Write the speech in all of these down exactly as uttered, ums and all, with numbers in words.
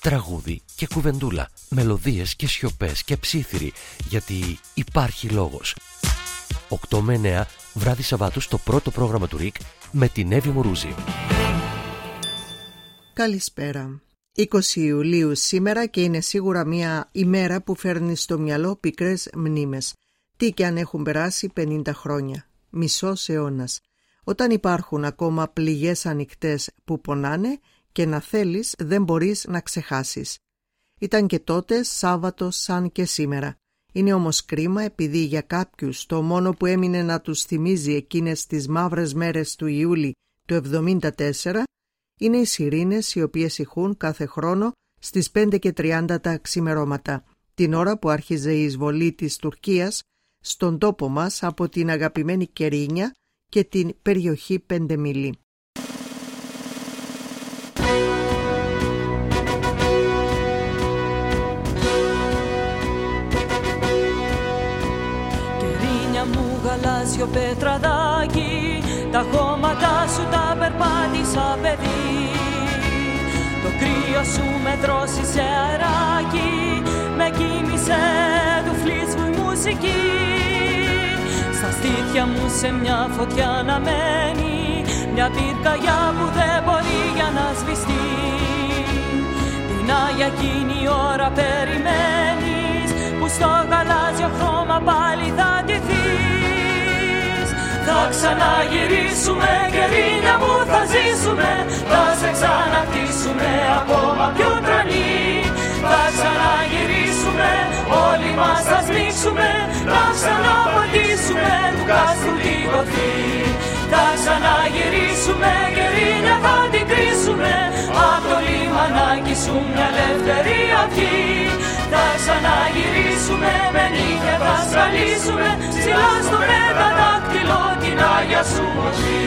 τραγούδι και κουβεντούλα, μελωδίες και σιωπές και ψήθυροι, γιατί υπάρχει λόγος. οκτώ με εννέα βράδυ Σαββάτου στο πρώτο πρόγραμμα του ΡΙΚ με την Εύη Μουρούζη. Καλησπέρα. είκοσι Ιουλίου σήμερα και είναι σίγουρα μια ημέρα που φέρνει στο μυαλό πικρές μνήμες. Τι και αν έχουν περάσει πενήντα χρόνια, μισός αιώνας. Όταν υπάρχουν ακόμα πληγές ανοιχτές που πονάνε και να θέλεις δεν μπορείς να ξεχάσεις. Ήταν και τότε Σάββατο σαν και σήμερα. Είναι όμως κρίμα επειδή για κάποιους το μόνο που έμεινε να τους θυμίζει εκείνες τις μαύρες μέρες του Ιούλη του εβδομήντα τέσσερα είναι οι σιρήνες οι οποίες ηχούν κάθε χρόνο στις πέντε και τριάντα τα ξημερώματα, την ώρα που άρχιζε η εισβολή της Τουρκίας στον τόπο μας από την αγαπημένη Κερίνια και την περιοχή Πεντεμιλή. Κερίνια μου γαλάζιο πετραδάκι, τα χώματα σου τα περπάτησα παιδί. Το κρύο σου με τρώσει σε αεράκι, με κίνησε του φλίτσου η μουσική. Στα στήθια μου σε μια φωτιά να μένει, μια πυρκαγιά που δεν μπορεί για να σβηστεί. Την Άγια εκείνη η ώρα περιμένεις, που στο γαλάζιο χρώμα πάλι θα ντυθείς. Θα ξαναγυρίσουμε Κερίνια μου, θα ζήσουμε, θα σε ξανακτήσουμε ακόμα πιο τρανή. Θα ξαναγυρίσουμε, όλοι μας θα σμίξουμε, να ξαναπατήσουμε του κάστρου τη κορφή. Θα ξαναγυρίσουμε Κερίνια, θα την κρίσουμε, απ' το λιμανάκι σου μια ελεύθερη αυγή. Θα ξαναγυρίσουμε με νύχια, θα σκαλίσουμε, ψηλά στο μεταδάκτυλο την Άγια σου μορφή.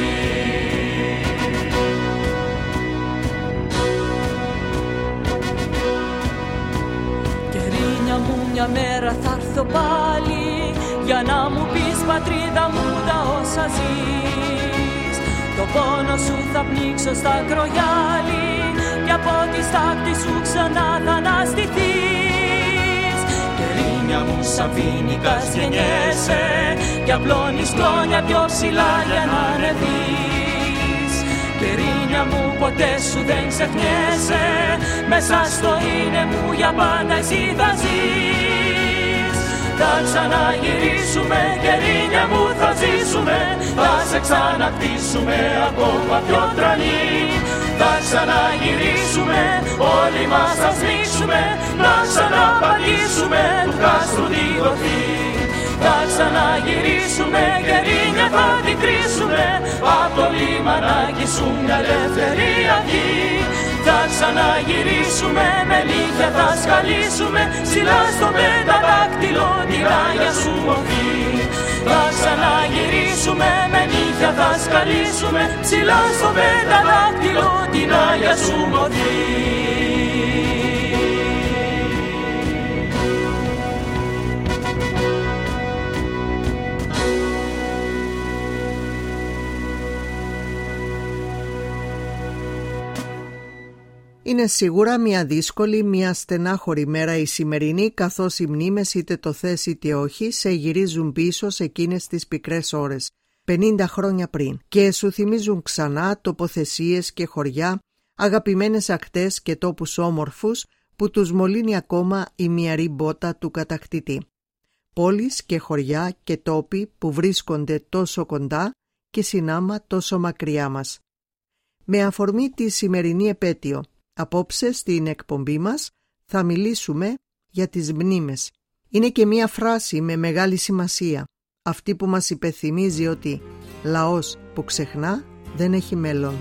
Κερίνια μου μια μέρα θα έρθω πάλι, για να μου πεις πατρίδα μου τα όσα ζεις. Το πόνο σου θα πνίξω στα κρογιάλι, και από τη στάχτη σου ξανά θα αναστηθείς. Κερίνια μου σαν φοίνικας γεννιέσαι, και απλώνεις κλόνια πιο ψηλά για να ανεβείς. Κερίνια μου ποτέ σου δεν ξεχνιέσαι, μέσα στο είναι μου για πάντα εσύ θα ζεις. Θα ξαναγυρίσουμε Κερίνια μου, θα ζήσουμε, θα σε ξανακτήσουμε ακόμα πιο τρανή. Θα ξαναγυρίσουμε, όλοι μας θα σμίξουμε, να ξαναπατήσουμε του κάστρου τη κορφή. Θα ξαναγυρίσουμε Κερίνια, θα την κρίσουμε, απ' το λιμανάκι σου μια ελεύθερη αυγή. Θα ξαναγυρίσουμε με νύχια, θα σκαλίσουμε, ψηλά στο πενταδάκτυλο την Άγια σου μορφή. Θα ξαναγυρίσουμε με νύχια, θα σκαλίσουμε, ψηλά στο πενταδάκτυλο την Άγια σου μορφή. Είναι σίγουρα μια δύσκολη, μια στενάχωρη μέρα η σημερινή, καθώς οι μνήμες είτε το θες είτε όχι σε γυρίζουν πίσω σε εκείνες τις πικρές ώρες, πενήντα χρόνια πριν, και σου θυμίζουν ξανά τοποθεσίες και χωριά, αγαπημένες ακτές και τόπους όμορφους που τους μολύνει ακόμα η μυαρή μπότα του κατακτητή. Πόλεις και χωριά και τόποι που βρίσκονται τόσο κοντά και συνάμα τόσο μακριά μας. Με αφορμή τη σημερινή επέτειο, απόψε στην εκπομπή μας θα μιλήσουμε για τις μνήμες. Είναι και μία φράση με μεγάλη σημασία, αυτή που μας υπενθυμίζει ότι λαός που ξεχνά δεν έχει μέλλον.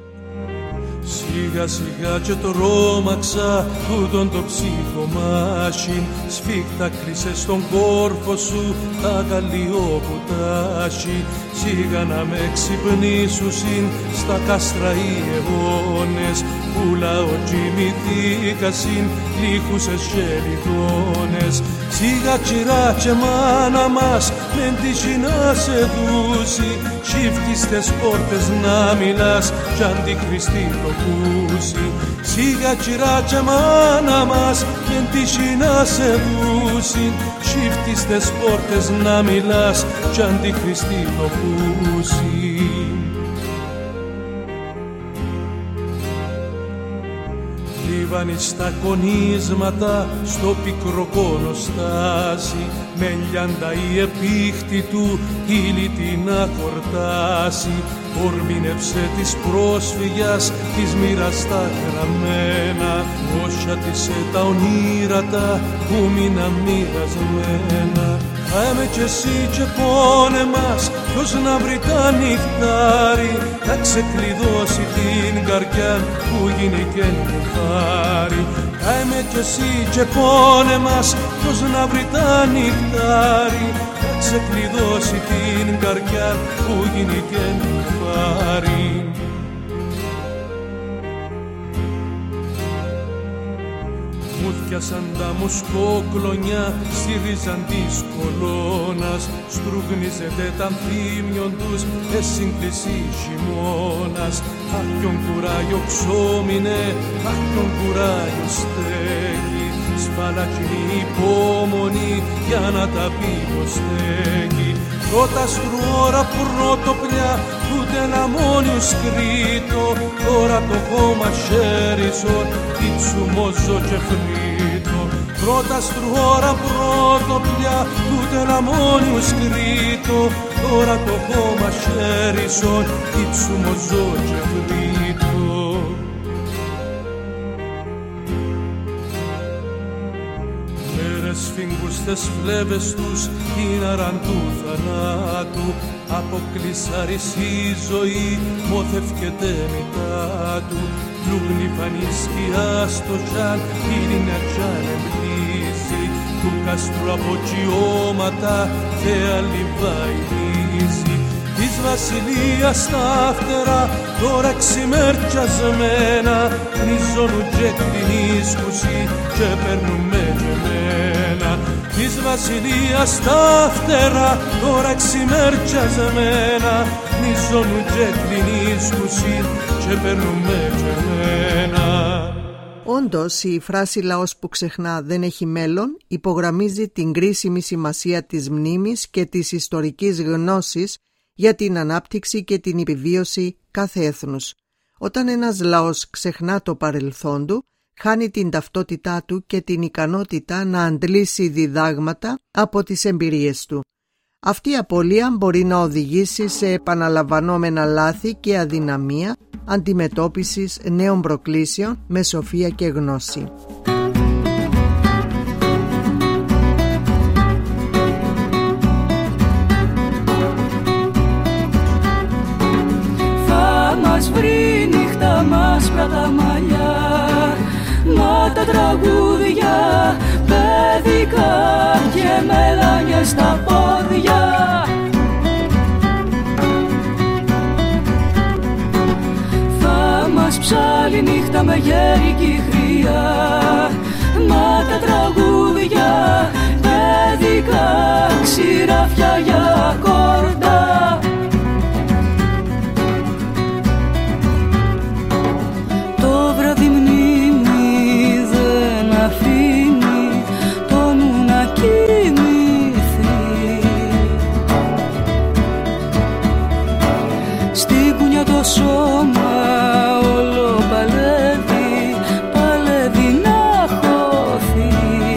Σιγά σιγά και τρόμαξα τούτον το ψυχομάχιν, σφίχτα κρίσες στον κόρφο σου τα καλλιόπουτάχι. Σιγά να με ξυπνήσουσιν στα κάστρα οι αιώνες, που λαό κοιμηθήκασιν λύχουσες και λιτώνες. Σιγά κυρά και μάνα μας μεν τύχει να σε δούσει, σύφτεις τες πόρτες να μιλάς κι αντικριστεί το πούση. Σιγά κυράκια μάνα μας μεν τύχει να σε δούσει, σύφτει στες πόρτες να μιλάς κι αντιχριστή το πούση. Λίβανη στα κονίσματα στο πικρό κόνο στάζει, με λιάντα η επίχτη του ήλιτη να κορτάσει. Ορμήνεψε της πρόσφυγιας της μοίρας τα γραμμένα, όσα της τα ονείρατα που μείναν μοιρασμένα. Άιμε κι εσύ και πόνε μας, ποιος να βρει τα νυχτάρι, να ξεκλειδώσει την καρδιά που γίνει και νυχτάρι. Άιμε κι εσύ και πόνε μας, ποιος να βρει τα νυχτάρι, να ξεκλειδώσει την καρδιά που γίνει και νυχτάρι. Μου θιάσαν τα μουσκόκλονιά στη ρίζαν της κολόνας, στρούγνιζεται τα θύμιον τους εσύγκληση χειμώνας. Αχ ποιον κουράγιο ξόμινε, αχ ποιον κουράγιο στέκει, σφαλακινή υπόμονη για να τα πει πως στέκει. Πρώτα στρουόρα πρωτοπλιά ούτε ένα μόνιο σκρίτο, τώρα το χώμα χέρισον τίτσου μόζο και φρύτο. Πρώτα στρουόρα πρωτοπλιά ούτε ένα μόνιο σκρίτο, τώρα το χώμα χέρισον τίτσου μόζο και φρύτο. Σφίγγουστες φλέβες τους γίναραν του θανάτου, αποκλεισάρις η ζωή μοθευκεται μητά του. Πλούγνη φανή σκιά στο τζάν, είναι τζάν εμπλήσει, του κάστρου αποκιώματα θέα λιβαϊνίζει. Της βασιλείας τα φτερά τώρα ξημερτιασμένα, νιζώνουν και κλεινίσκουσι και παίρνουν με γεμένα. Της βασιλείας τα φτερά τώρα ξημερτιασμένα, νιζώνουν και κλεινίσκουσι και παίρνουν με γεμένα. Όντως, η φράση «λαός που ξεχνά δεν έχει μέλλον» υπογραμμίζει την κρίσιμη σημασία της μνήμης και της ιστορικής γνώσης για την ανάπτυξη και την επιβίωση κάθε έθνους. Όταν ένας λαός ξεχνά το παρελθόν του, χάνει την ταυτότητά του και την ικανότητα να αντλήσει διδάγματα από τις εμπειρίες του. Αυτή η απώλεια μπορεί να οδηγήσει σε επαναλαμβανόμενα λάθη και αδυναμία αντιμετώπισης νέων προκλήσεων με σοφία και γνώση. Μας βρει νύχτα μας πρα τα μαλλιά, μα τα τραγούδια παιδικά και μελάνια στα πόδια. Θα μας ψάλει νύχτα με γέρικη χρειά, μα τα τραγούδια παιδικά ξηράφια για κόρτα. Το σώμα όλο παλεύει, παλεύει να χωθεί.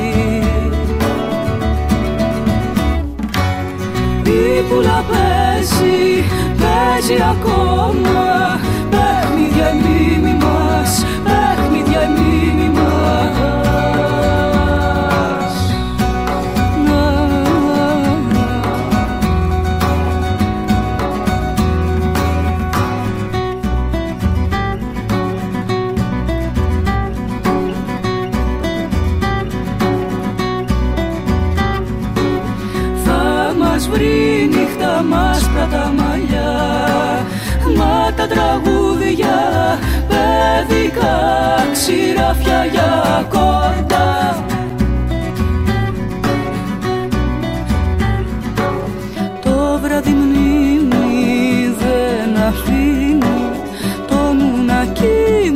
Η πουλα παίζει, παίζει ακόμα, παιχνίδια η μνήμη μας, παιχνίδια η μνήμη μας. Βρει νύχτα μας πρα τα μαλλιά, μα τα τραγούδια παιδικά ξηράφια για κόρτα. Το βράδυ μνήμη δεν αφήνει το νου να κινηθεί.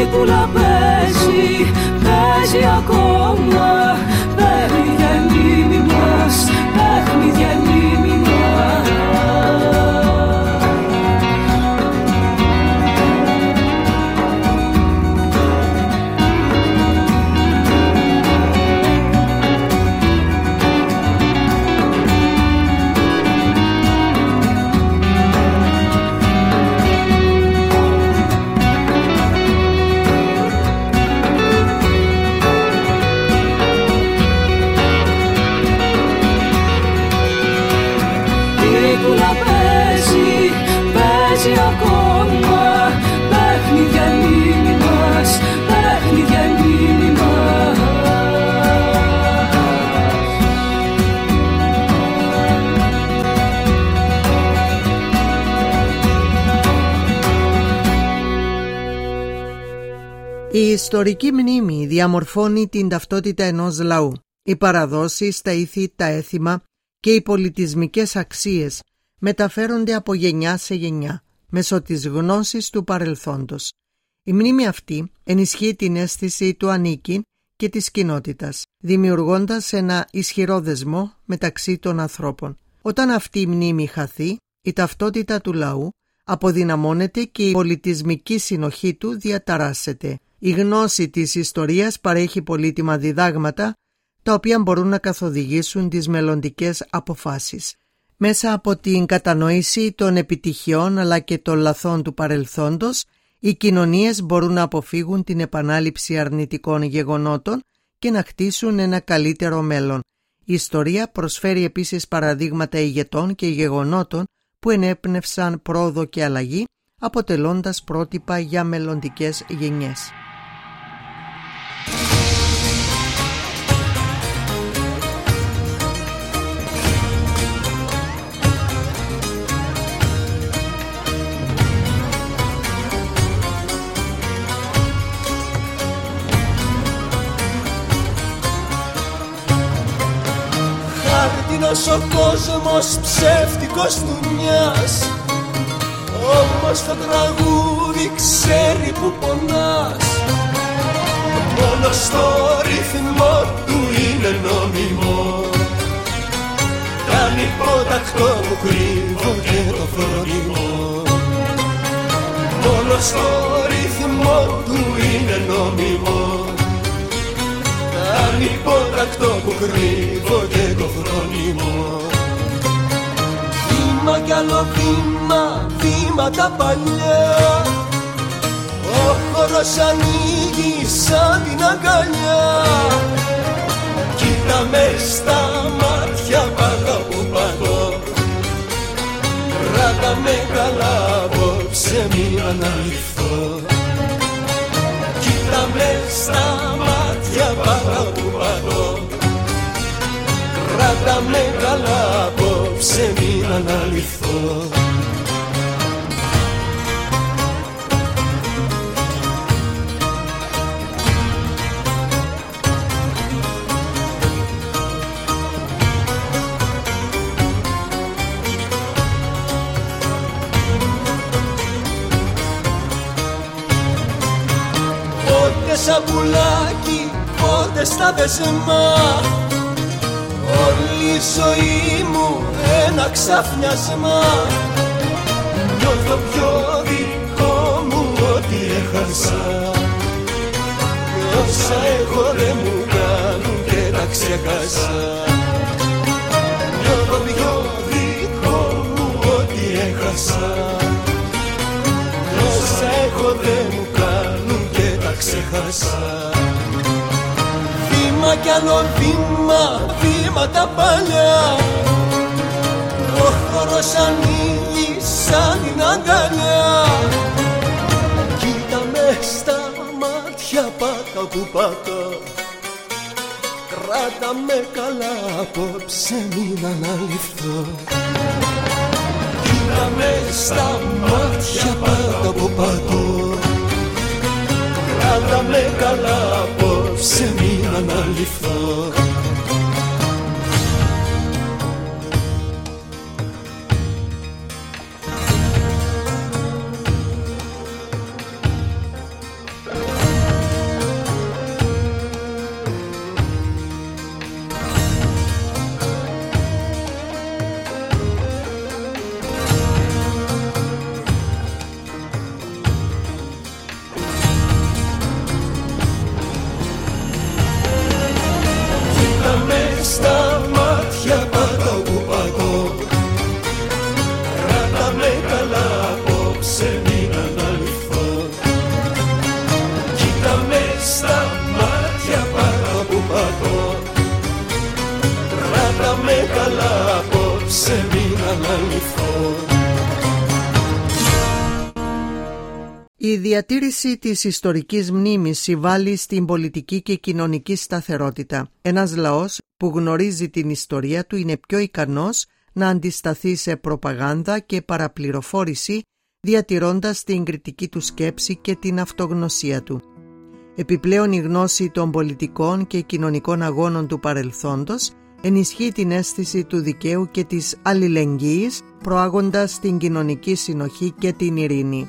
κούλα παίζει, παίζει ακόμα. Παιχνίδια η μνήμη μας, παιχνίδια η μνήμη μας. Ακόμα παιχνίδια η μνήμη μας, παιχνίδια η μνήμη μας. Η ιστορική μνήμη διαμορφώνει την ταυτότητα ενός λαού. Οι παραδόσεις, τα ήθη, τα έθιμα και οι πολιτισμικές αξίες μεταφέρονται από γενιά σε γενιά μέσω της γνώσης του παρελθόντος. Η μνήμη αυτή ενισχύει την αίσθηση του ανήκει και της κοινότητας, δημιουργώντας ένα ισχυρό δεσμό μεταξύ των ανθρώπων. Όταν αυτή η μνήμη χαθεί, η ταυτότητα του λαού αποδυναμώνεται και η πολιτισμική συνοχή του διαταράσσεται. Η γνώση της ιστορίας παρέχει πολύτιμα διδάγματα, τα οποία μπορούν να καθοδηγήσουν τις μελλοντικές αποφάσεις. Μέσα από την κατανόηση των επιτυχιών αλλά και των λαθών του παρελθόντος, οι κοινωνίες μπορούν να αποφύγουν την επανάληψη αρνητικών γεγονότων και να χτίσουν ένα καλύτερο μέλλον. Η ιστορία προσφέρει επίσης παραδείγματα ηγετών και γεγονότων που ενέπνευσαν πρόοδο και αλλαγή, αποτελώντας πρότυπα για μελλοντικές γενιές. Χάρτινος ο κόσμος ψεύτικος του μιας, όμως το τραγούδι ξέρει που πονάς. Μόνο στο ρυθμό του είναι νόμιμο, κάνει ποτακτό που κρύβω και το φρόνιμο. Μόνο στο ρυθμό του είναι νόμιμο, κάνει ποτακτό που κρύβω και το φρόνιμο. Βήμα κι άλλο βήμα, βήματα παλιά, ο χώρος ανοίγει σαν την αγκαλιά. Κοίτα με στα μάτια πάντα που πατώ, κράτα με καλά απόψε μην αναλυφθώ. Κοίτα με στα μάτια πάντα που πατώ, κράτα με καλά απόψε μην αναλυφθώ. Πότε σαν πουλάκι, πότε στα δεσμά, όλη η ζωή μου ένα ξαφνιασμά. Νιώθω πιο δικό μου ότι έχασα, όσα έχω δεν μου κάνουν και τα ξέχασα. Νιώθω πιο δικό μου ότι έχασα, όσα έχω δεν μου κάνουν και τα ξέχασα. Βήμα κι άλλο βήμα, βήματα παλιά, ο χώρος ανοίγει σαν την αγκαλιά. Κοίτα με στα μάτια πάτα που πατώ, κράτα με καλά απόψε μην αναλυφθώ. Κοίτα με στα μάτια πάτα που πατώ, κράτα με καλά απόψε μην αναλυφθώ. Η διατήρηση της ιστορικής μνήμης συμβάλλει στην πολιτική και κοινωνική σταθερότητα. Ένας λαός που γνωρίζει την ιστορία του είναι πιο ικανός να αντισταθεί σε προπαγάνδα και παραπληροφόρηση, διατηρώντας την κριτική του σκέψη και την αυτογνωσία του. Επιπλέον, η γνώση των πολιτικών και κοινωνικών αγώνων του παρελθόντος ενισχύει την αίσθηση του δικαίου και της αλληλεγγύης, προάγοντας την κοινωνική συνοχή και την ειρήνη.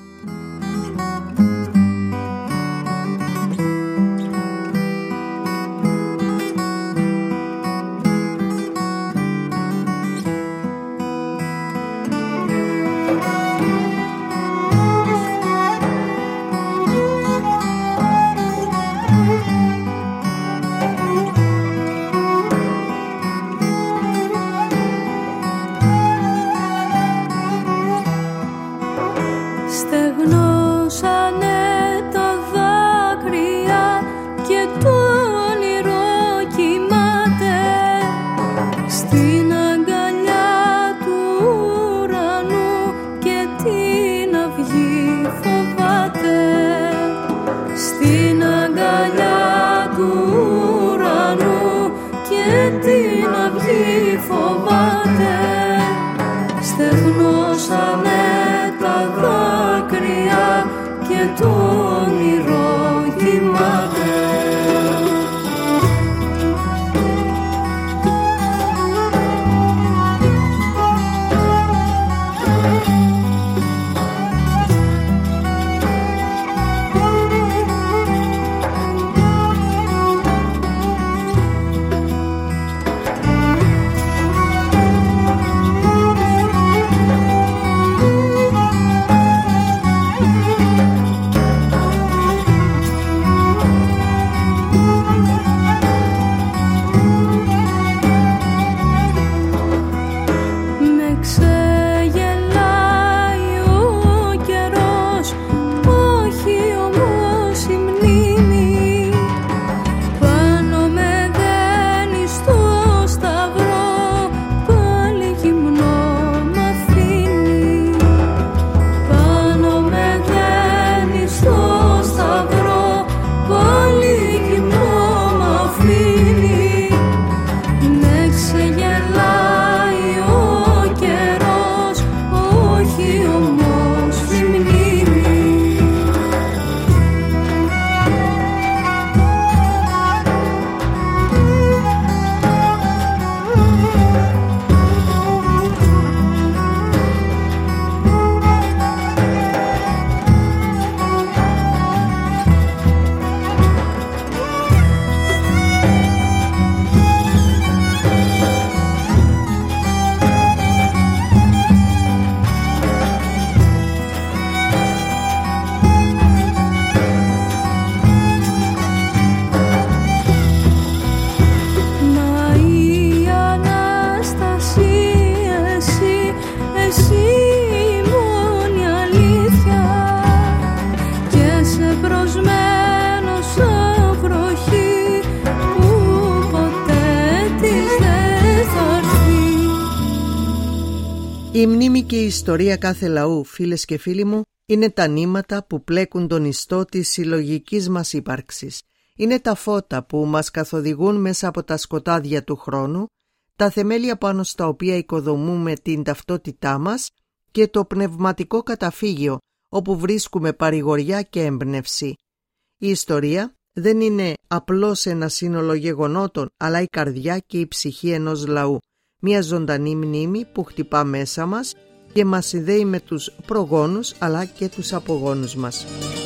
Η μνήμη και η ιστορία κάθε λαού, φίλες και φίλοι μου, είναι τα νήματα που πλέκουν τον ιστό της συλλογικής μας ύπαρξης. Είναι τα φώτα που μας καθοδηγούν μέσα από τα σκοτάδια του χρόνου, τα θεμέλια πάνω στα οποία οικοδομούμε την ταυτότητά μας και το πνευματικό καταφύγιο όπου βρίσκουμε παρηγοριά και έμπνευση. Η ιστορία δεν είναι απλώς ένα σύνολο γεγονότων, αλλά η καρδιά και η ψυχή ενός λαού. Μια ζωντανή μνήμη που χτυπά μέσα μας και μας συνδέει με τους προγόνους αλλά και τους απογόνους μας.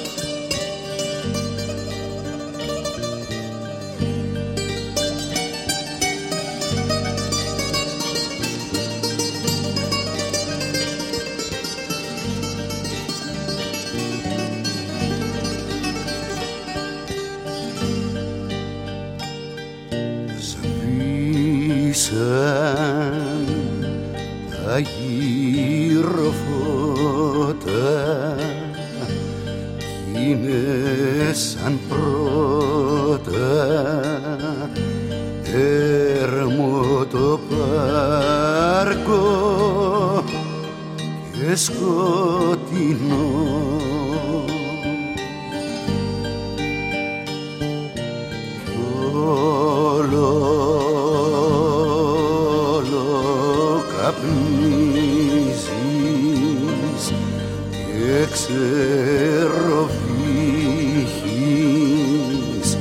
Σβήσαν τα γύρω φώτα κι είναι σαν πρώτα έρμο το πάρκο και σκοτεινό ξεροβήχεις,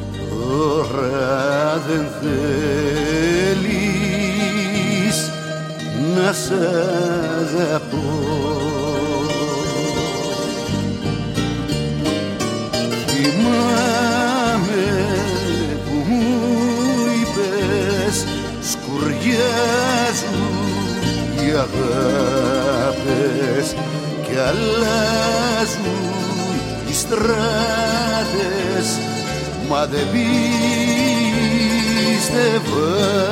τώρα δεν θέλεις να σ' αγαπώ. Θυμάμαι που μου είπες σκουριάζουν οι αγάπες κι αλλάζουν οι στράτες, μα δεν πίστευα.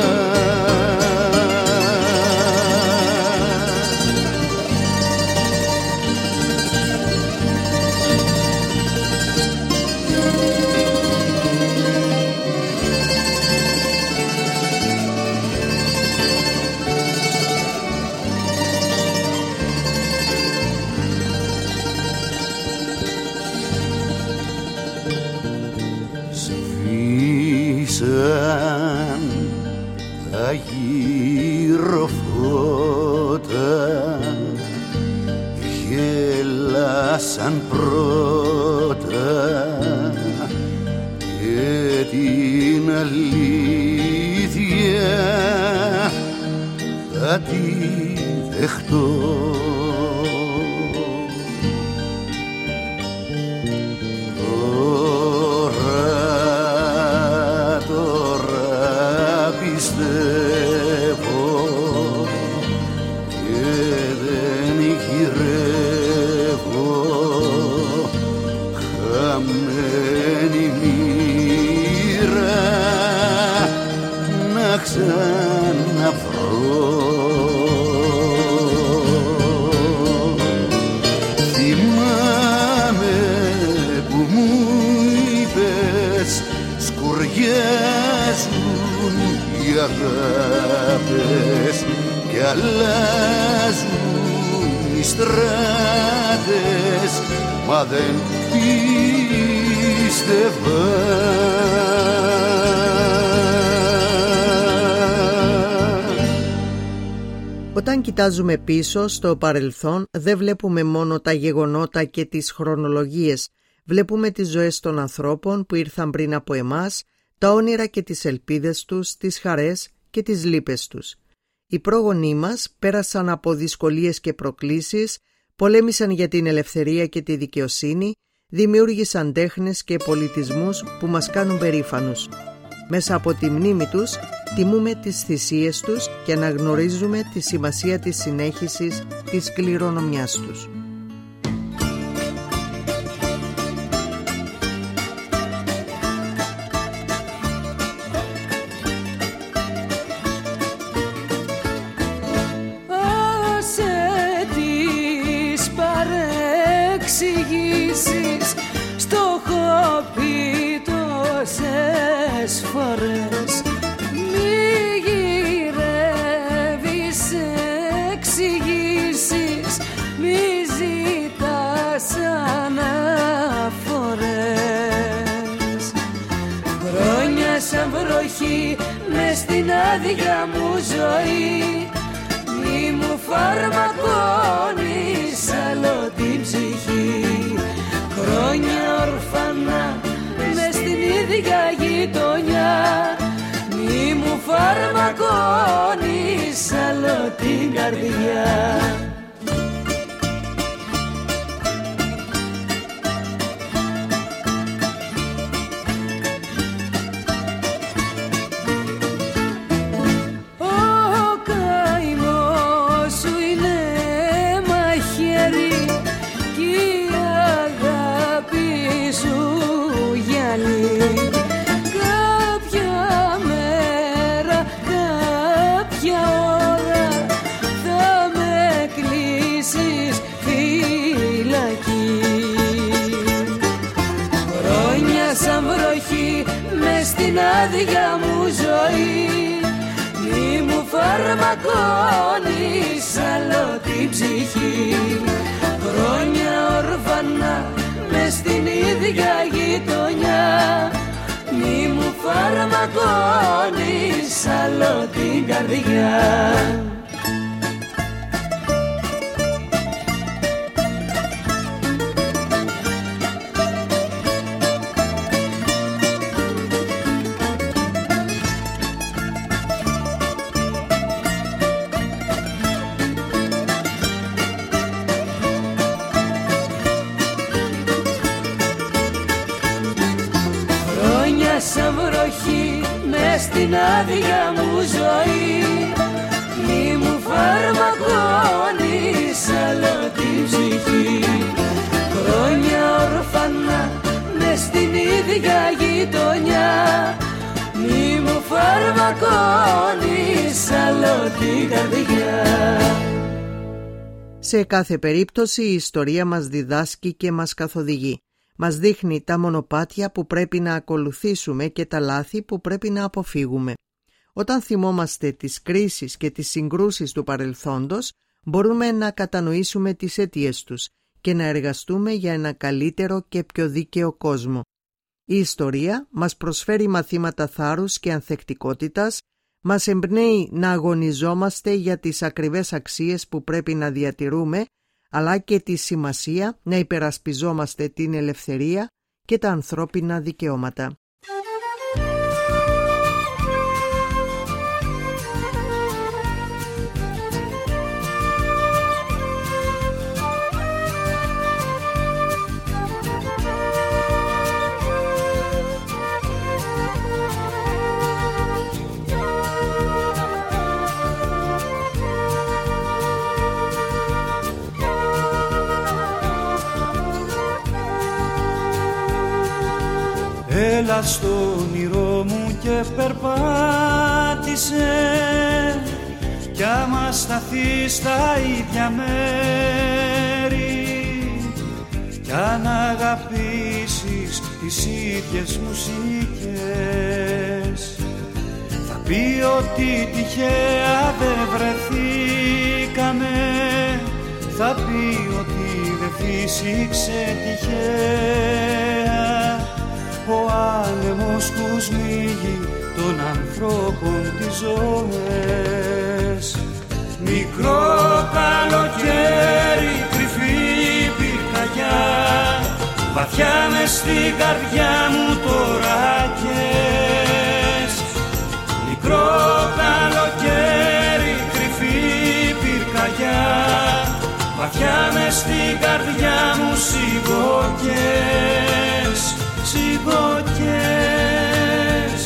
Τα γυροφώτα γέλασαν πρώτα και την αλήθεια θα τη δεχτώ. Θυμάμαι που μου είπες σκουριάζουν οι αγάπες κι αλλάζουν οι στράτες, μα δεν πίστευα. Όταν κοιτάζουμε πίσω στο παρελθόν, δεν βλέπουμε μόνο τα γεγονότα και τις χρονολογίες. Βλέπουμε τις ζωές των ανθρώπων που ήρθαν πριν από εμάς, τα όνειρα και τις ελπίδες τους, τις χαρές και τις λύπες τους. Οι πρόγονοί μας πέρασαν από δυσκολίες και προκλήσεις, πολέμησαν για την ελευθερία και τη δικαιοσύνη, δημιούργησαν τέχνες και πολιτισμούς που μας κάνουν περήφανους. Μέσα από τη μνήμη τους τιμούμε τις θυσίες τους και αναγνωρίζουμε τη σημασία της συνέχισης της κληρονομιάς τους. Άσε τις παρεξηγήσεις, στο έχω πει τόσες φορές. Μη γυρεύεις εξηγήσεις, μη ζητάς αναφορές. Χρόνια σαν βροχή μες στην άδεια μου ζωή, μη μου φαρμακώνεις άλλο την ψυχή. Χρόνια ορφανά μες στην ίδια γειτονιά, μη μου φαρμακώνεις άλλο την καρδιά. Στην άδεια μου ζωή, μη μου φαρμακώνεις άλλο την ψυχή. Χρόνια ορφανά μες στην ίδια γειτονιά, μη μου φαρμακώνεις άλλο την καρδιά. σαν βροχή μες στην άδεια μου ζωή. Μη μου φαρμακώνεις άλλο την ψυχή. Χρόνια ορφανά μες στην ίδια γειτονιά. Μη μου φαρμακώνεις άλλο την καρδιά. Σε κάθε περίπτωση η ιστορία μας διδάσκει και μας καθοδηγεί. Μας δείχνει τα μονοπάτια που πρέπει να ακολουθήσουμε και τα λάθη που πρέπει να αποφύγουμε. Όταν θυμόμαστε τις κρίσεις και τις συγκρούσεις του παρελθόντος, μπορούμε να κατανοήσουμε τις αιτίες τους και να εργαστούμε για ένα καλύτερο και πιο δίκαιο κόσμο. Η ιστορία μας προσφέρει μαθήματα θάρρους και ανθεκτικότητας, μας εμπνέει να αγωνιζόμαστε για τις ακριβές αξίες που πρέπει να διατηρούμε, αλλά και τη σημασία να υπερασπιζόμαστε την ελευθερία και τα ανθρώπινα δικαιώματα. Έλα στο όνειρό μου και περπάτησε, κι άμα σταθείς στα ίδια μέρη, κι αν αγαπήσεις τις ίδιες μουσικές, θα πει ότι τυχαία δεν βρεθήκαμε, θα πει ότι δεν φύσηξε τυχαία ο άνεμος που σμίγει των ανθρώπων τις ζωές. Μικρό καλοκαίρι, κρυφή πυρκαγιά, βαθιά μες στην καρδιά μου τώρα καις. Μικρό καλοκαίρι, κρυφή πυρκαγιά, βαθιά μες στην καρδιά μου σιγοκαις. Σιγοκαις.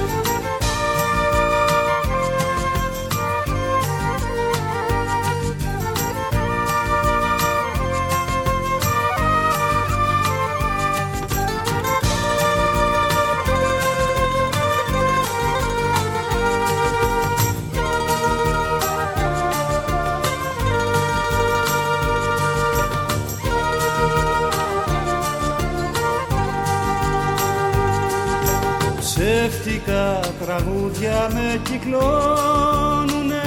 Ψεύτικα τραγούδια με κυκλώνουνε,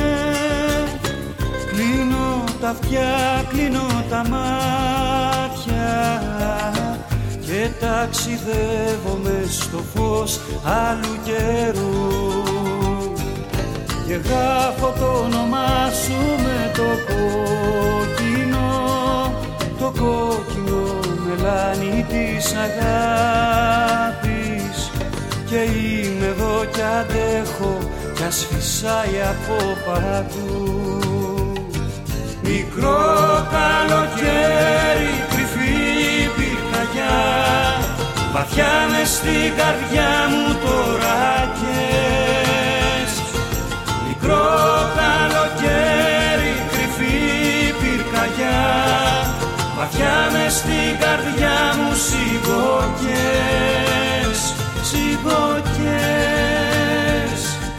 κλείνω τα αυτιά, κλείνω τα μάτια και ταξιδεύω μες στο φως άλλου καιρού και γράφω το όνομά σου με το κόκκινο, το κόκκινο μελάνι της αγάπης. Και είμαι εδώ κι αντέχω κι ας φυσάει από παντού. Μικρό καλοκαίρι, κρυφή πυρκαγιά, βαθιά μες στην καρδιά μου τώρα καις. Μικρό καλοκαίρι, κρυφή πυρκαγιά, βαθιά μες στην καρδιά μου σιγοκαις. Σιγοκαις.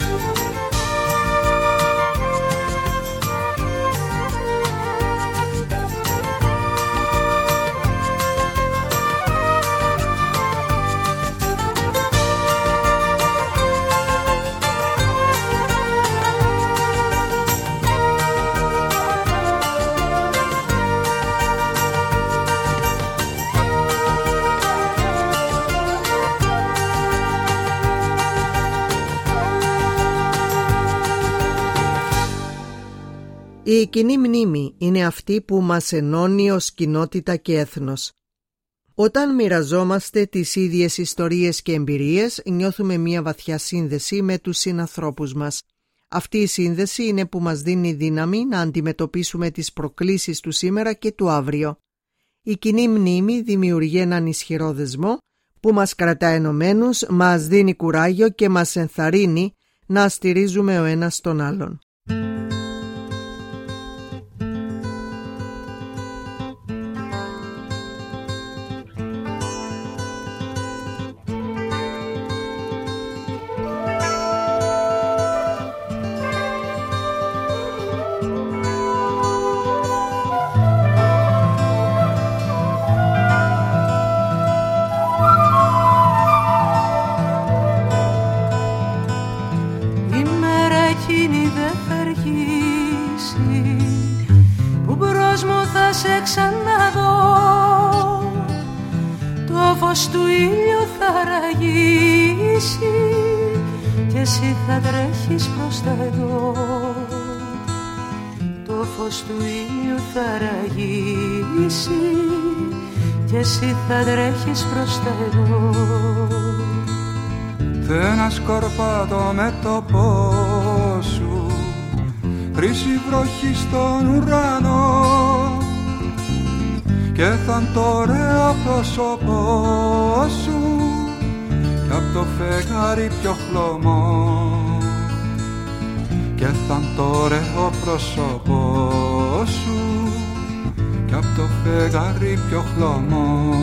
Η κοινή μνήμη είναι αυτή που μας ενώνει ως κοινότητα και έθνος. Όταν μοιραζόμαστε τις ίδιες ιστορίες και εμπειρίες, νιώθουμε μια βαθιά σύνδεση με τους συνανθρώπους μας. Αυτή η σύνδεση είναι που μας δίνει δύναμη να αντιμετωπίσουμε τις προκλήσεις του σήμερα και του αύριο. Η κοινή μνήμη δημιουργεί έναν ισχυρό δεσμό που μας κρατά ενωμένους, μας δίνει κουράγιο και μας ενθαρρύνει να στηρίζουμε ο ένας τον άλλον. Σε ξαναδώ, το φως του ήλιου θα ραγίσει και εσύ θα τρέχεις προς τα εδώ. Το φως του ήλιου θα ραγίσει και εσύ θα τρέχεις προς τα εδώ. Θε να σκορπάτω με το πόσο σου, χρυσή βροχή στον ουρανό, και θα είναι το ωραίο πρόσωπό σου κι απ' το φεγγάρι πιο χλωμό, και θα είναι το ωραίο πρόσωπό σου κι απ' το φεγγάρι πιο χλωμό.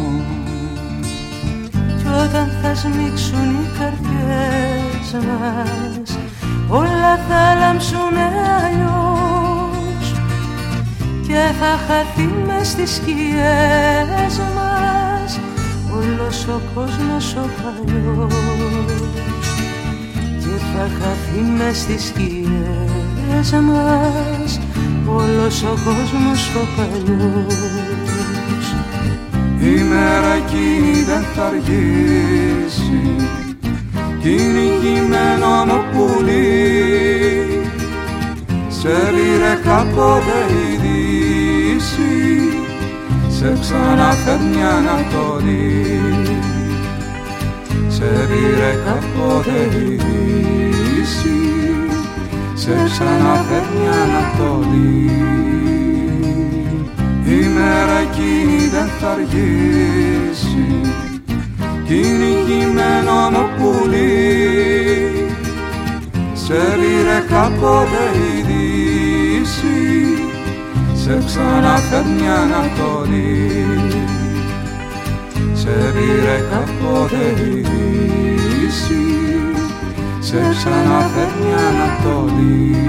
Κι όταν θα σμίξουν οι καρδιές μας, όλα θα λάμψουνε αλλιώς και θα χαθεί μες στις σκιές μας όλος ο κόσμος ο παλιός, και θα χαθεί μες στις σκιές μας όλος ο κόσμος ο παλιός. Η μέρα εκείνη δεν θα αργήσει, κυνηγημένο μου πουλί, σε πήρε κάποτε η Δύση, σε ξαναφέρνει Ανατολή. Σε πήρε κάποτε η Δύση, σε ξαναφέρνει Ανατολή. Η μέρα εκείνη δεν θα αργήσει, κυνηγημένο μου πουλί, σε πήρε κάποτε η Δύση, σε ξαναφέρνει Ανατολή. Σε πήρε κάποτε η Δύση, σε ξαναφέρνει Ανατολή.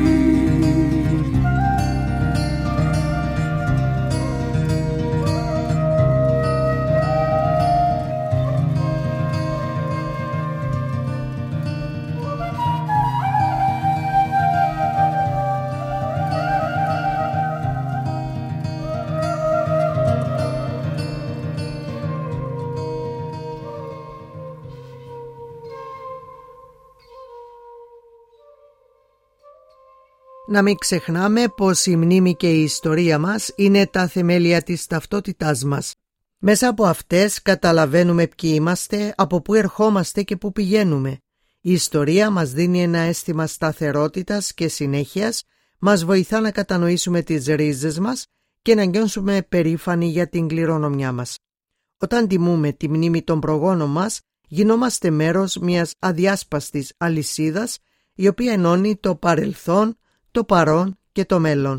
Να μην ξεχνάμε πως η μνήμη και η ιστορία μας είναι τα θεμέλια της ταυτότητάς μας. Μέσα από αυτές καταλαβαίνουμε ποιοι είμαστε, από πού ερχόμαστε και πού πηγαίνουμε. Η ιστορία μας δίνει ένα αίσθημα σταθερότητας και συνέχειας, μας βοηθά να κατανοήσουμε τις ρίζες μας και να νιώσουμε περήφανοι για την κληρονομιά μας. Όταν τιμούμε τη μνήμη των προγόνων μας, γινόμαστε μέρος μιας αδιάσπαστης αλυσίδας, η οποία ενώνει το παρελθόν, το παρόν και το μέλλον.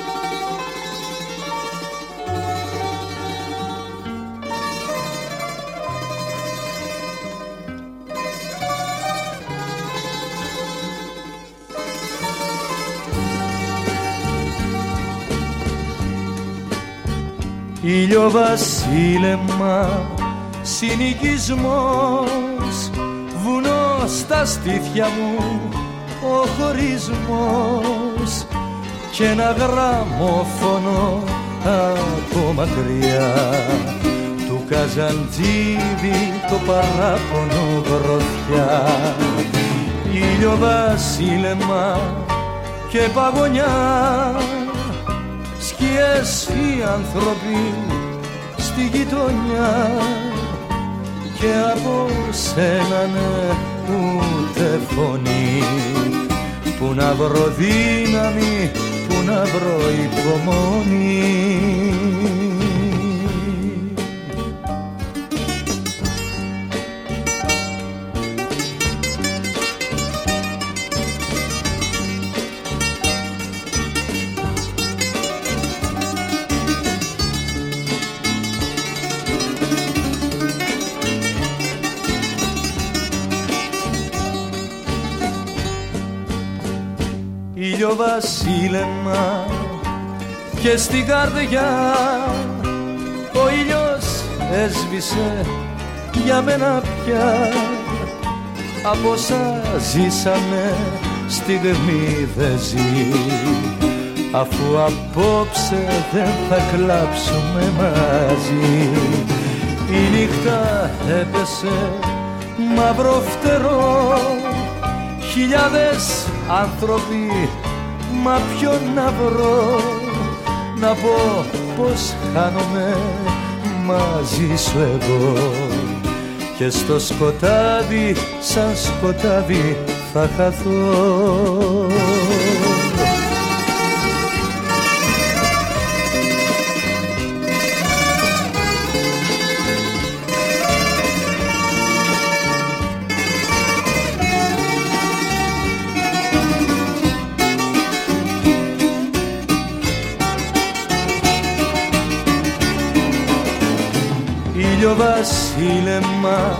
Ηλιοβασίλεμα, συνοικισμός, βουνό στα στήθια μου, ο χωρισμός και ένα γραμμόφωνο από μακριά του Καζαντζίδη το παράπονο γροθιά. Ηλιοβασίλεμα και παγωνιά, σκιές οι άνθρωποι στη γειτονιά, και από σένα ναι ούτε φωνή, που να βρω δύναμη, που να βρω υπομονή. ήλιο βασίλεμα και στην καρδιά ο ήλιος έσβησε για μένα πια. Από όσα ζήσαμε στιγμή δεν ζει, αφού απόψε δεν θα κλάψουμε μαζί. Η νύχτα έπεσε μαύρο φτερό, χιλιάδες άνθρωποι, μα ποιον να βρω, να πω πως χάνομαι μαζί σου εγώ. Και στο σκοτάδι, σαν σκοτάδι θα χαθώ. Ήλιο βασίλεμα,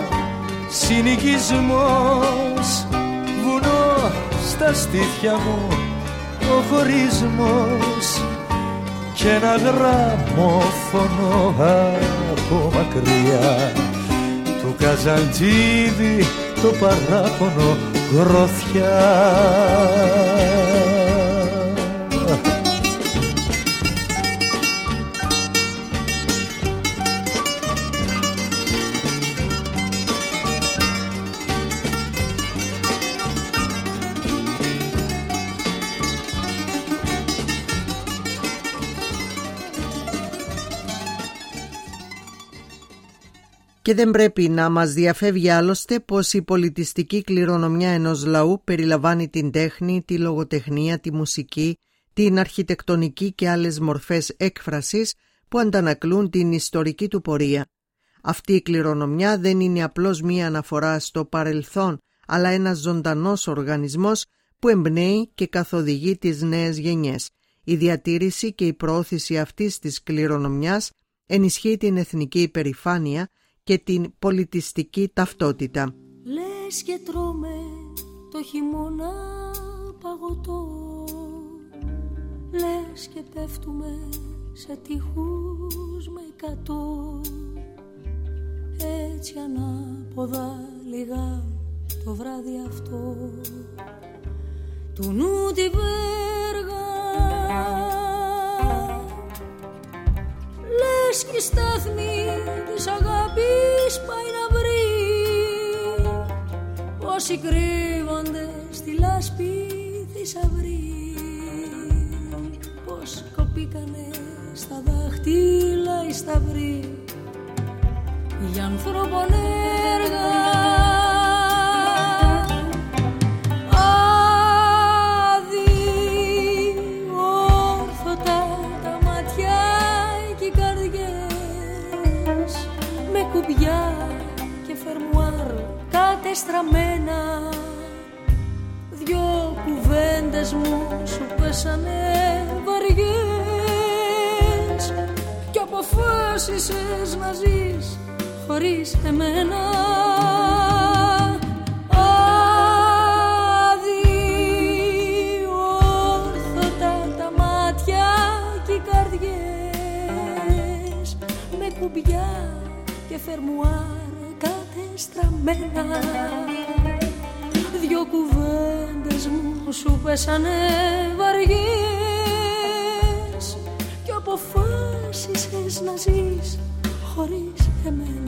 συνοικισμός, βουνό στα στήθια μου ο χωρισμός και ένα γραμμόφωνο από μακριά του Καζαντζίδη το παράπονο γροθιά. Και δεν πρέπει να μας διαφεύγει άλλωστε πως η πολιτιστική κληρονομιά ενός λαού περιλαμβάνει την τέχνη, τη λογοτεχνία, τη μουσική, την αρχιτεκτονική και άλλες μορφές έκφρασης που αντανακλούν την ιστορική του πορεία. Αυτή η κληρονομιά δεν είναι απλώς μία αναφορά στο παρελθόν, αλλά ένας ζωντανός οργανισμός που εμπνέει και καθοδηγεί τις νέες γενιές. Η διατήρηση και η προώθηση αυτής της κληρονομιάς ενισχύει την εθνική υπερηφάνεια και την πολιτιστική ταυτότητα. Λες και τρώμε το χειμώνα παγωτό, λες και πέφτουμε σε τείχους με εκατό, έτσι ανάποδα λίγα το βράδυ αυτό του νου τη βέργα. Λες και η στάθμη της αγάπης πάει να βρει όσοι κρύβονται στη λάσπη θησαυρή, πως κοπήκανε στα δάχτυλα οι σταυροί για ανθρώπων έργα. Κουμπιά και φερμουάρ κατεστραμμένα, δυο κουβέντες μου σου πέσανε βαριές κι αποφάσισες να ζεις χωρίς εμένα. Αδιόρθωτα τα μάτια και οι καρδιές με κουμπιά και φερμουάρ κατεστραμμένα, δυο κουβέντες μου σου πέσανε βαριές κι αποφάσισες να ζεις χωρίς εμένα.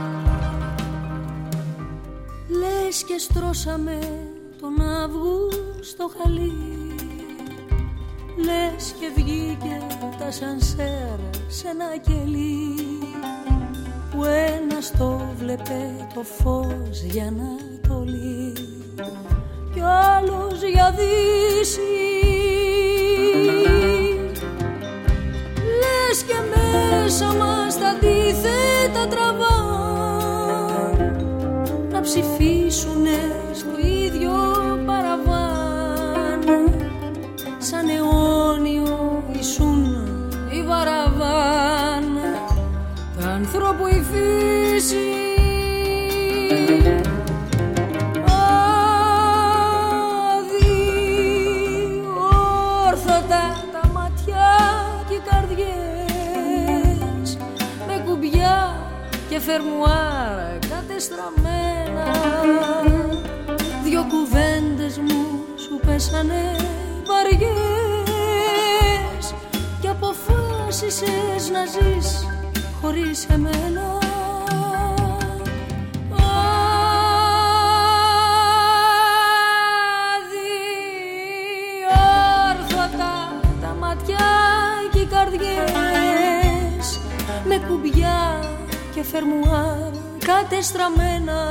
Στρώσαμε τον Αύγουστο στο χαλί. Λες και βγήκε τα σανσέρ σε ένα κελί που ένας το βλέπε το φως για Ανατολή κι άλλος για Δύση. Λες και μέσα μας τα αντίθετα τραβάν να ψηφίσουνε στο ίδιο παραβάν, σαν αιώνιο ήσουν η βαραβάν του ανθρώπου η φύση. Αδιόρθωτα τα ματιά και οι καρδιές με κουμπιά και φερμουάρ κατεστραμμένα. Δυο κουβέντες μου σου πέσανε βαριές και αποφάσισες να ζεις χωρίς εμένα. Αδιόρθωτα τα ματιά και οι καρδιές με κουμπιά και φερμουάρ κατεστραμμένα.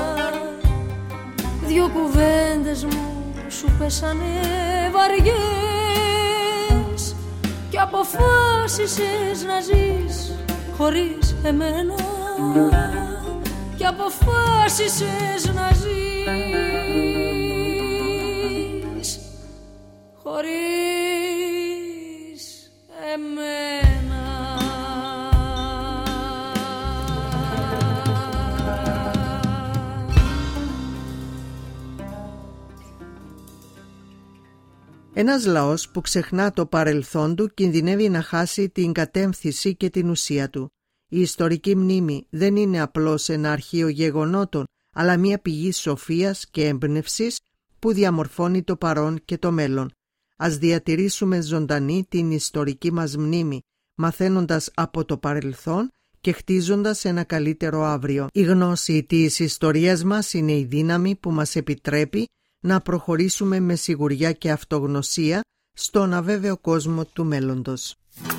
Δυο κουβέντες μου σου πέσανε βαριές και αποφάσισες να ζεις χωρίς εμένα. Και αποφάσισες να ζεις χωρίς εμένα. Ένας λαός που ξεχνά το παρελθόν του κινδυνεύει να χάσει την κατεύθυνση και την ουσία του. Η ιστορική μνήμη δεν είναι απλώς ένα αρχείο γεγονότων, αλλά μια πηγή σοφίας και έμπνευσης που διαμορφώνει το παρόν και το μέλλον. Ας διατηρήσουμε ζωντανή την ιστορική μας μνήμη, μαθαίνοντας από το παρελθόν και χτίζοντας ένα καλύτερο αύριο. Η γνώση της ιστορίας μας είναι η δύναμη που μας επιτρέπει να προχωρήσουμε με σιγουριά και αυτογνωσία στον αβέβαιο κόσμο του μέλλοντος.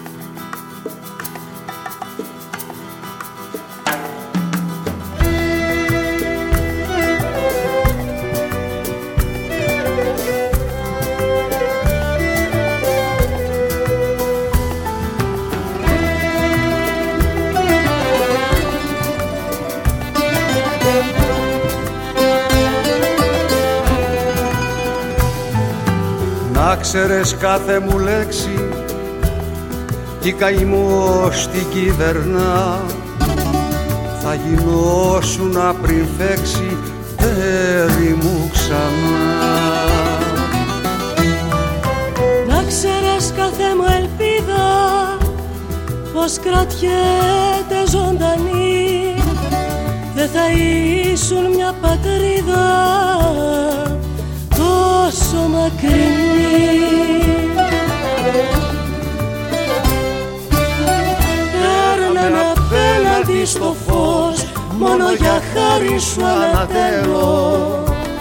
Να ξέρες κάθε μου λέξη τι καημός την κυβερνά, θα γινώσουνα πριν φέξει τέρι μου ξανά. Να ξέρες κάθε μου ελπίδα πως κρατιέται ζωντανή, δεν θα ήσουν μια πατρίδα τόσο μακρινή. Έρναν απέναντι στο φως, μόνο για χάρη σου ανατέλω.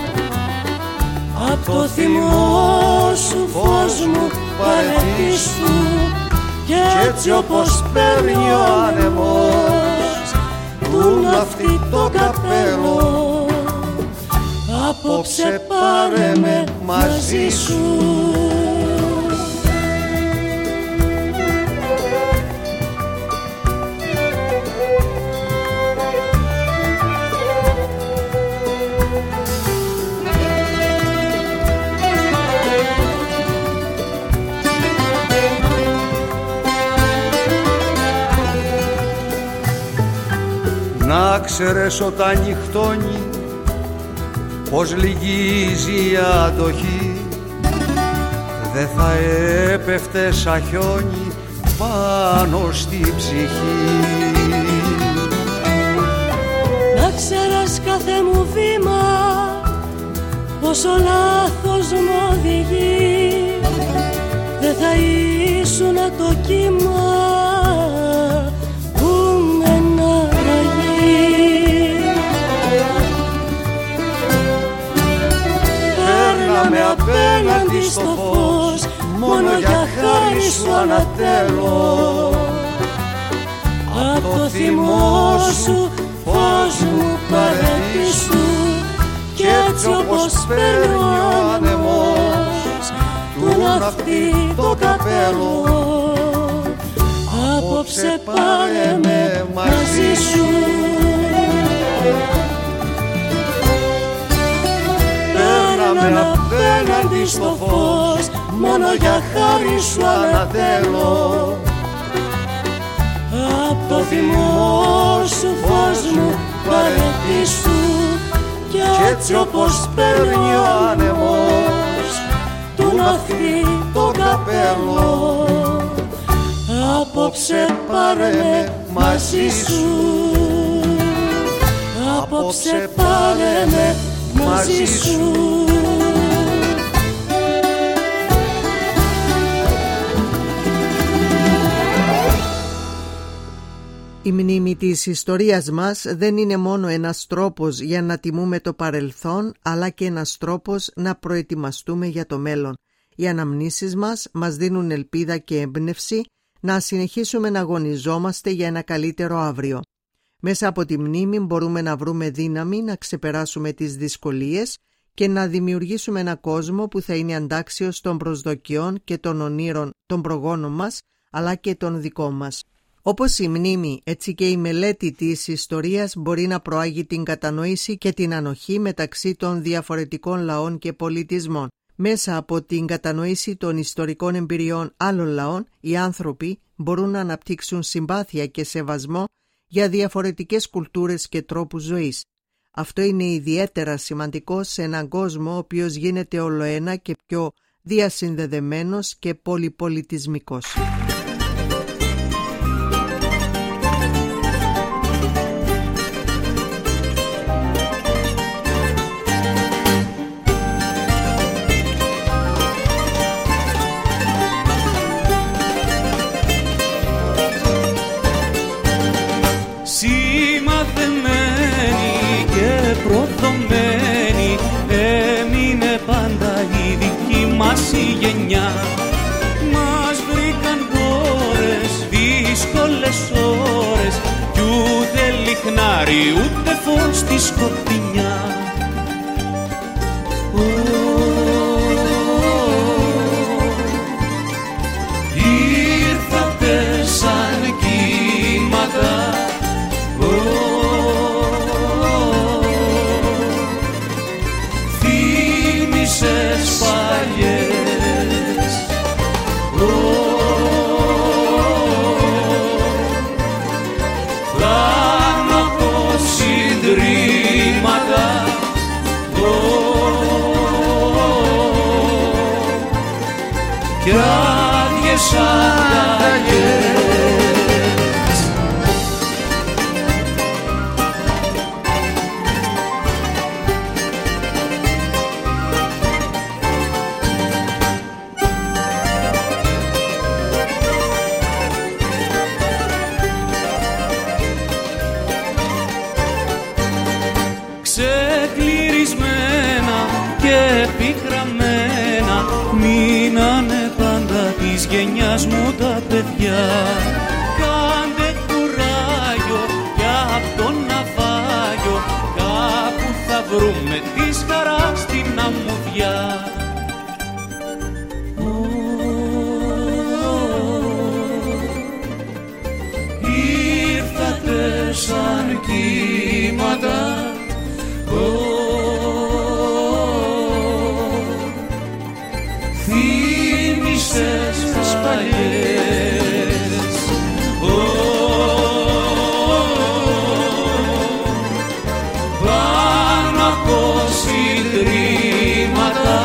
Απ' το θυμό σου φως μου παρετήσου, κι έτσι όπως παίρνει ο άνεμος που ναυτεί το καπέλο, απόψε πάρε με μαζί σου. Να ξέρεις όταν νυχτώνει πως λυγίζει η αντοχή, δε θα έπεφτε σαν χιόνι πάνω στη ψυχή. Να ξέρεις κάθε μου βήμα πόσο λάθος μου οδηγεί, δε θα ήσουν το κύμα που με αναραγεί. Παίρναμε απέναντι σου ανατέλω. Απ' το θυμό σου φως μου παρέτησου, κι έτσι όπως παίρνει ο άνεμος του ναυτί το καπέλο, απόψε πάρε με μαζί σου. Παίρνα με απέναντι στο φως, μόνο για χάρη σου ανατέλω. Απ' το θυμό σου φως μου παρετήσου, κι έτσι όπως παίρνει ο άνεμος του ναυτί το καπέλο, απόψε πάρε με μαζί σου. Απόψε πάρε με μαζί σου. Η μνήμη της ιστορίας μας δεν είναι μόνο ένας τρόπος για να τιμούμε το παρελθόν, αλλά και ένας τρόπος να προετοιμαστούμε για το μέλλον. Οι αναμνήσεις μας μας δίνουν ελπίδα και έμπνευση να συνεχίσουμε να αγωνιζόμαστε για ένα καλύτερο αύριο. Μέσα από τη μνήμη μπορούμε να βρούμε δύναμη να ξεπεράσουμε τις δυσκολίες και να δημιουργήσουμε ένα κόσμο που θα είναι αντάξιος των προσδοκιών και των ονείρων των προγόνων μας, αλλά και των δικών μας. Όπως η μνήμη, έτσι και η μελέτη της ιστορίας μπορεί να προάγει την κατανόηση και την ανοχή μεταξύ των διαφορετικών λαών και πολιτισμών. Μέσα από την κατανόηση των ιστορικών εμπειριών άλλων λαών, οι άνθρωποι μπορούν να αναπτύξουν συμπάθεια και σεβασμό για διαφορετικές κουλτούρες και τρόπους ζωής. Αυτό είναι ιδιαίτερα σημαντικό σε έναν κόσμο ο οποίος γίνεται ολοένα και πιο διασυνδεδεμένος και πολυπολιτισμικός. Συμμαθεμένη και προδομένη έμεινε πάντα η δική μας η γενιά. Μας βρήκαν χώρες, δύσκολες ώρες κι ούτε λιχνάρι ούτε φως στη σκοτεινιά. Ήρθατε σαν κύματα, θύμισες παλιές, πάνω από συντρίμματα, κι άδειες αγκαλιές. Ξεκληρισμένα και πικραμένα μείνανε πάντα της γενιάς μου τα παιδιά. Κάντε κουράγιο για απ' το ναυάγιο, κάπου θα βρούμε της χαράς την αμμουδιά. Ήρθατε σαν κύματα, θύμισες παλιές, πάνω από συντρίμματα,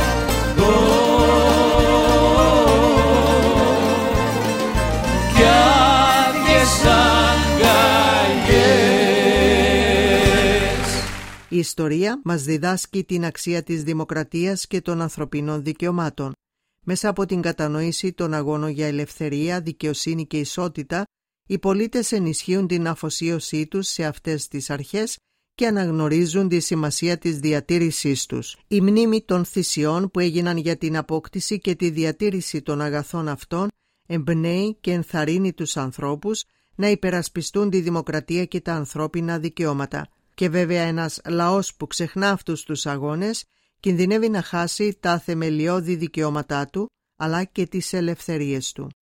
κι άδειες αγκαλιές. Η ιστορία μας διδάσκει την αξία της δημοκρατίας και των ανθρωπίνων δικαιωμάτων. Μέσα από την κατανόηση των αγώνων για ελευθερία, δικαιοσύνη και ισότητα, οι πολίτες ενισχύουν την αφοσίωσή τους σε αυτές τις αρχές και αναγνωρίζουν τη σημασία της διατήρησής τους. Η μνήμη των θυσιών που έγιναν για την απόκτηση και τη διατήρηση των αγαθών αυτών εμπνέει και ενθαρρύνει τους ανθρώπους να υπερασπιστούν τη δημοκρατία και τα ανθρώπινα δικαιώματα. Και βέβαια ένας λαός που ξεχνά αυτούς τους αγώνες κινδυνεύει να χάσει τα θεμελιώδη δικαιώματά του, αλλά και τις ελευθερίες του.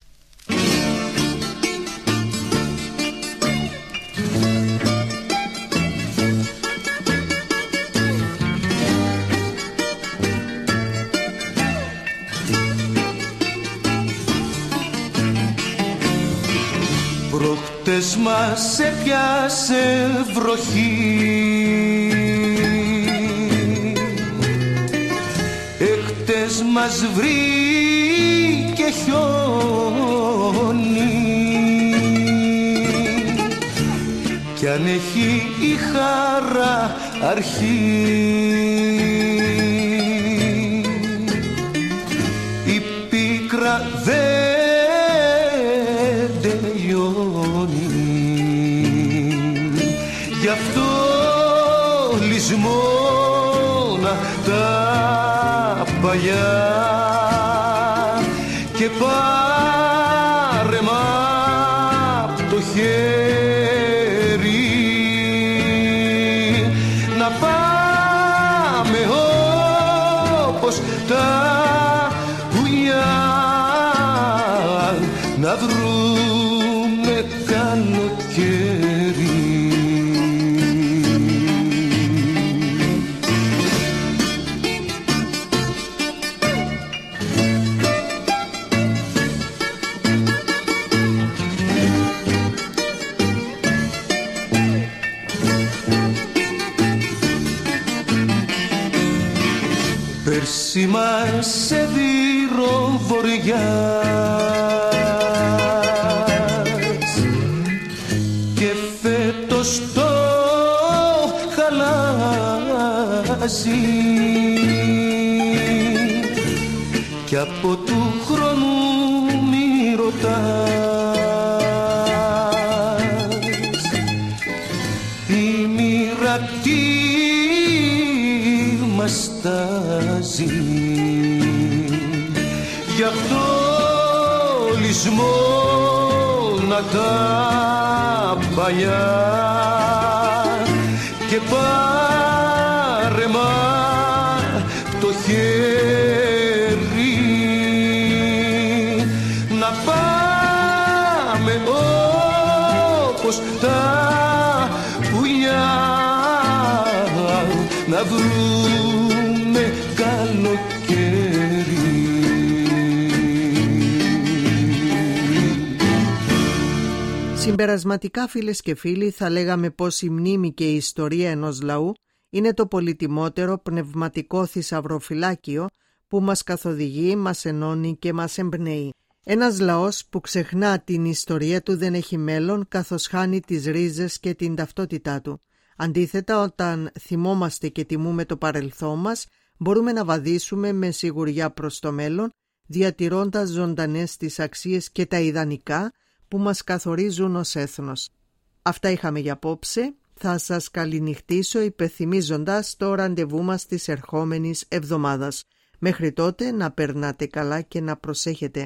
Προχτές μας έπιασε βροχή, εχτες μας βρήκε χιόνι, κι αν έχει η χαρά αρχή, η πίκρα δεν γι' αυτό λησμόνα τα παλιά και πάρε μ' απ' το χέρι να πάμε όπως τα πουλιά να βρούμε καλοκαίρι. Πέρσι μας έδιρω βοριάς και φέτος το χαλάζει κι από του χρόνου μη ρωτάς η μοίρα τι μας τάζει. Γι' αυτό λησμόνα τα παλιά και πάρε μ' το χέρι να πάμε όπως τα πουλιά να βρούμε καλοκαίρι. Συμπερασματικά, φίλες και φίλοι, θα λέγαμε πως η μνήμη και η ιστορία ενός λαού είναι το πολυτιμότερο πνευματικό θησαυροφυλάκιο που μας καθοδηγεί, μας ενώνει και μας εμπνέει. Ένας λαός που ξεχνά την ιστορία του δεν έχει μέλλον, καθώς χάνει τις ρίζες και την ταυτότητά του. Αντίθετα, όταν θυμόμαστε και τιμούμε το παρελθόν μας, μπορούμε να βαδίσουμε με σιγουριά προς το μέλλον, διατηρώντας ζωντανές τις αξίες και τα ιδανικά που μας καθορίζουν ως έθνος. Αυτά είχαμε για απόψε. Θα σας καληνυχτήσω υπενθυμίζοντας το ραντεβού μας της ερχόμενης εβδομάδας. Μέχρι τότε να περνάτε καλά και να προσέχετε.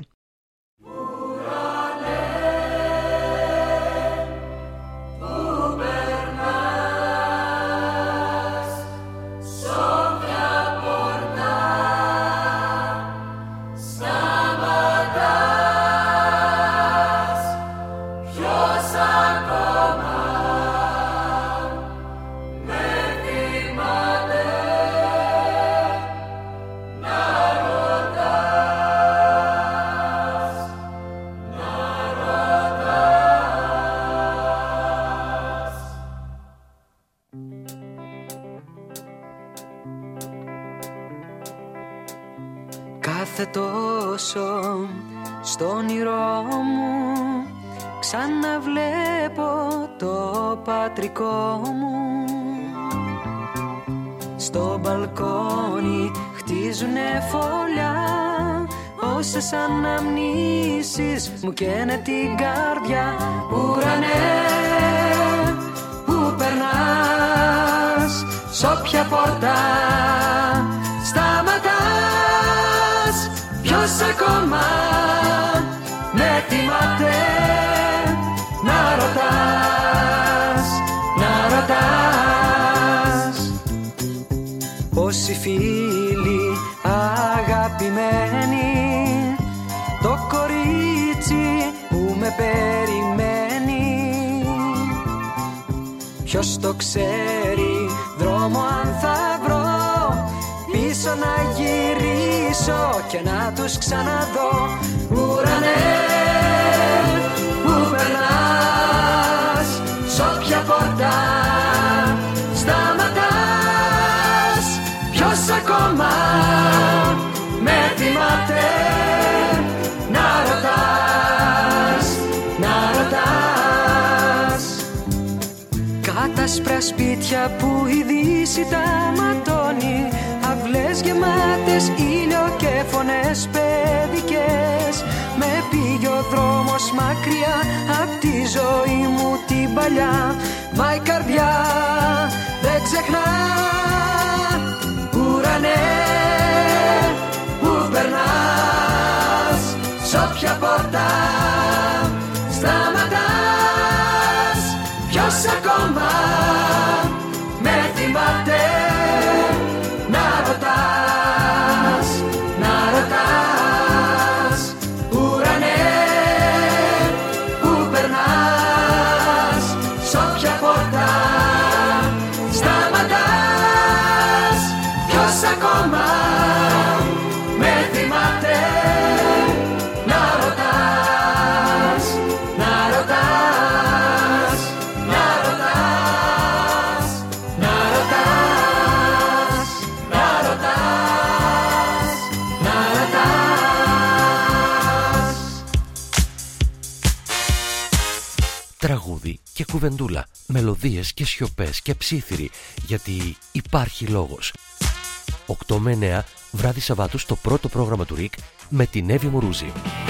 Κάθε τόσο στο όνειρό μου ξαναβλέπω το πατρικό μου. Στο μπαλκόνι χτίζουνε φωλιά, όσες αναμνήσεις μου καίνε την καρδιά. Ουρανέ, που περνάς, σ' όποια πόρτα σταματάς, ποιος ακόμα με σταματάς. Όσοι φίλοι αγαπημένοι, το κορίτσι που με περιμένει, ποιος το ξέρει δρόμο αν θα βρω, πίσω να γυρίσω και να τους ξαναδώ. Ουρανέ που περνάς, σ' όποια πόρτα σταματάς, ποιος ακόμα με θυμάται, να ρωτάς, να ρωτάς. Κάτασπρα σπίτια που η δύση τα ματώνει, αυλές γεμάτες ήλιο και φωνές παιδικές, με πήγε ο δρόμος μακριά απ' τη ζωή μου την παλιά. Μα η καρδιά δεν ξεχνά. Ουρανέ που περνάς, σ' όποια πόρτα σταματάς, ποιος ακόμα με θυμάται, να ρωτάς, να ρωτάς. Ουρανέ που περνάς, σ' όποια πόρτα σταματάς, ποιος ακόμα με θυμάται, να ρωτάς, να ρωτάς, να ρωτάς, να ρωτάς, να ρωτάς, να ρωτάς. Τραγούδι και κουβεντούλα, μελωδίες και σιωπές και ψίθυροι, γιατί υπάρχει λόγος. οκτώ με εννέα βράδυ Σαββάτου στο πρώτο πρόγραμμα του ρικ με την Εύη Μουρούζη.